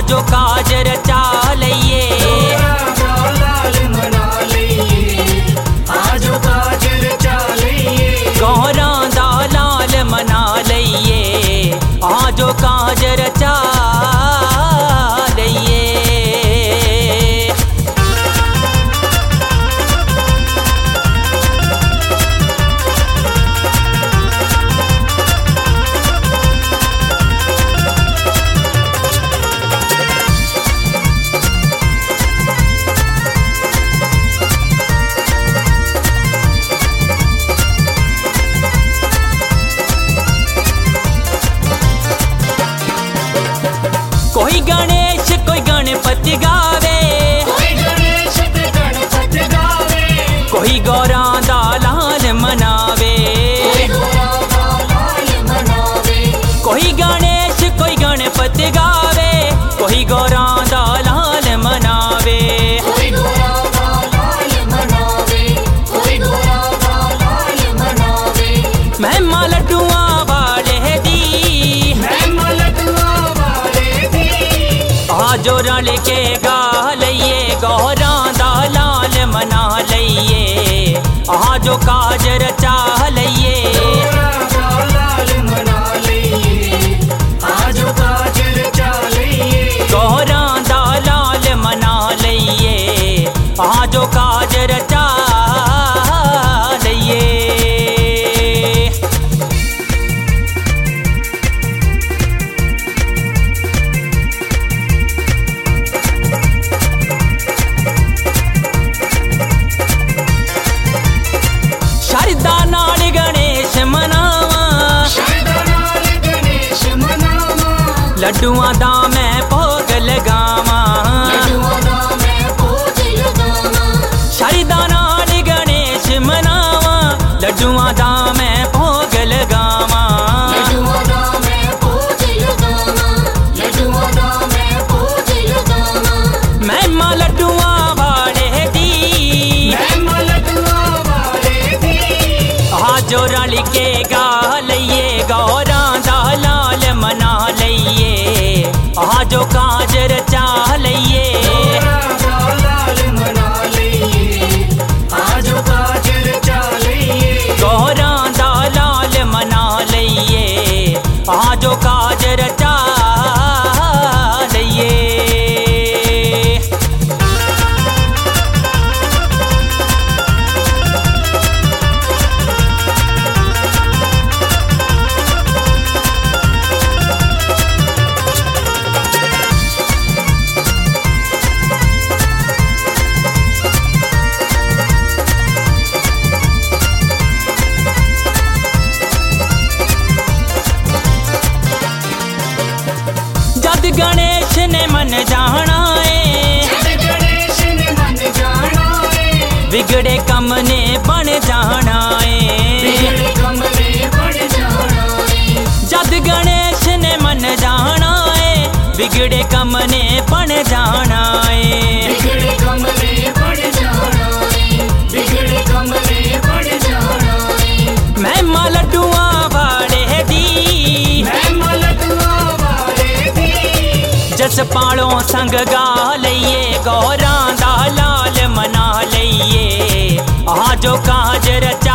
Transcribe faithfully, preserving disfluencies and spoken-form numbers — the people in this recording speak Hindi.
जो काज रचा लइए। गौरा दा लाल मना लइए, आ जो काज रचा लइए। कोई गणेश कोई गणपति गावे, कोई गणेश ते गणपति गावे, कोई गौरा दा लाल मनावे। कोई गौरा दा लाल मनावे, कोई गणेश कोई गणपति गावे, कोई गौरा दा लाल मनावे। कोई गौरा दा लाल मनावे, कोई गौरा दा लाल मनावे। महिमा लड्डुआ वाले दी, महिमा लड्डुआ वाले दी, आ जो रल के गा लइए, गौरा दा लाल मना लइए, आ जो काज रचा लइए। गौरा दा लाल मना लइए, आज काज रचा लइए। गौरा दा लाल मना लइए, आ जो काज रचा लइए। शरदा नाल गणेश मनावा, शरदा नाल गणेश मनावा, लड्डुआं दा मैं भोग लगावा। लड्डुआं दा मैं भोग लगावा। शरदा नाल गणेश मनावा, लड्डुआं दा मैं भोग लगावा। लड्डुआं दा मैं भोग लगावा, लड्डुआं दा मैं भोग लगावा। महिमा लड्डुआं वाले दी, महिमा लड्डुआं वाले दी, आ जो रल के गा लइए, गौरा दा लाल मना लइए, आ जो काज रचा लइए। गौरा दा लाल मना लइए, आज काज रचा लइए। गौरा दा लाल मना लइए, आ जो काज रचा लइए। जद गणेश ने मन जाना है, जद गणेश ने मन जाना है, बिगड़े कम ने बन जाना है। बिगड़े कम ने बढ़ जाना है। जद गणेश ने मन जाना है, बिगड़े कम ने बन जाना है। बिगड़े कम ने बढ़ जाना है, बिगड़े कम ने बढ़ जाना है। महिमा लड्डुआं वाले दी, महिमा लड्डुआं वाले दी, जस पालों संग गा लइए, गौरा दा लाल मना लइए, आ जो काज रचा